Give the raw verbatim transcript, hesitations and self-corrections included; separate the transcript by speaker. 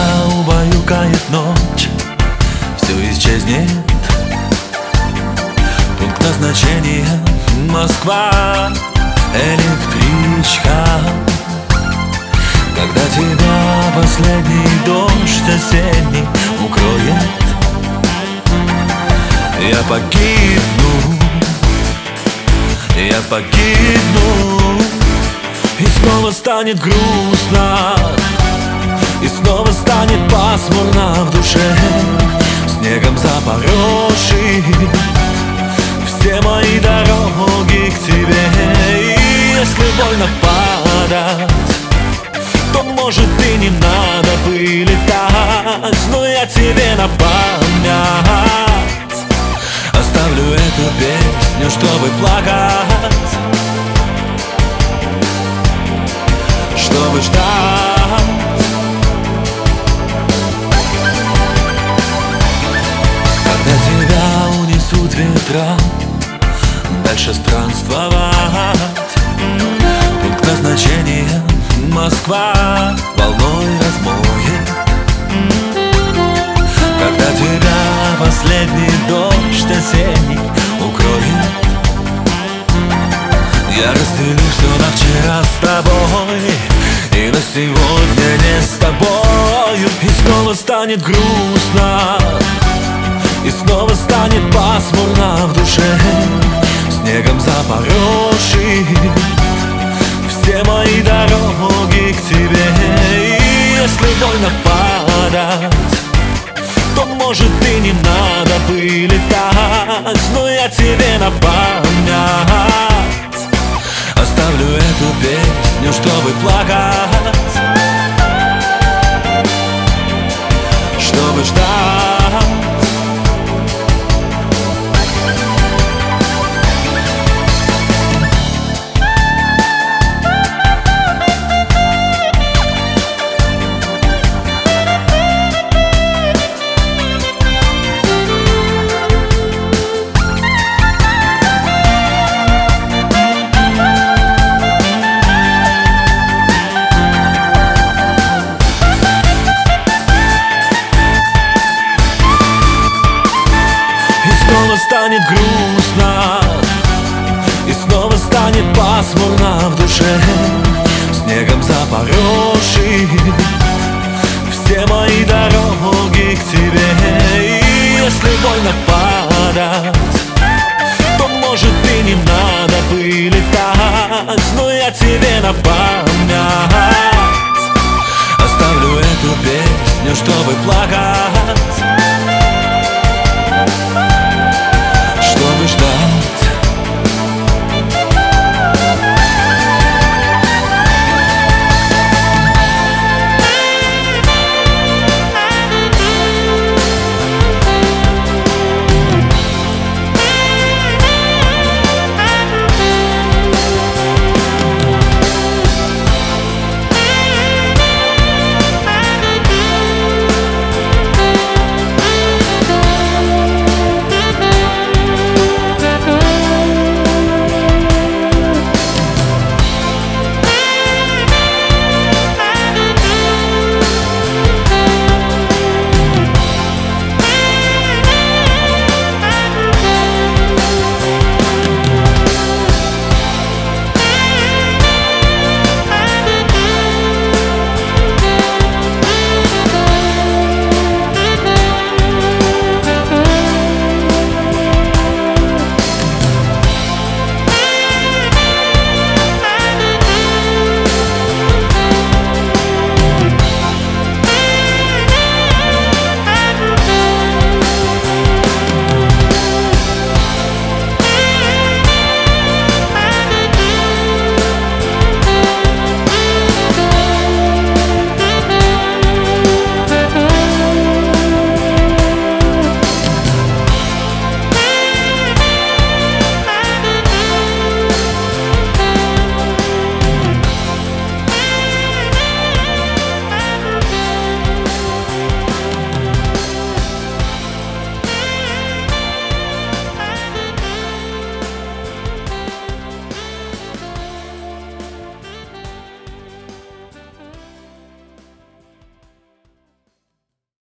Speaker 1: убаюкает ночь, все исчезнет. Пункт назначения Москва, электричка. Когда тебя последний дождь осенний укроет, я погибну, я погибну. И снова станет грустно, и снова станет пасмурно в душе, снегом запороши все мои дороги к тебе. И если больно падать, то, может, и не надо бы летать, но я тебе на память оставлю эту песню, чтобы плакать, чтобы ждать. Когда тебя унесут ветра, дальше странствовать. Пункт назначения Москва волной размоет. Когда тебя последний дождь осенний укроет, я разделю все на вчера с тобой и на сегодня не с тобою. И снова станет грустно, и снова станет пасмурно в душе, снегом запороши все мои дороги к тебе. И если больно падать, то, может, и не надо бы летать, но я тебе на память оставлю эту песню, чтобы плакать, чтобы ждать. Снова станет грустно, и снова станет пасмурно в душе, снегом запороши все мои дороги к тебе. И если больно падать, то, может, и не надо бы летать, но я тебе на память оставлю эту песню,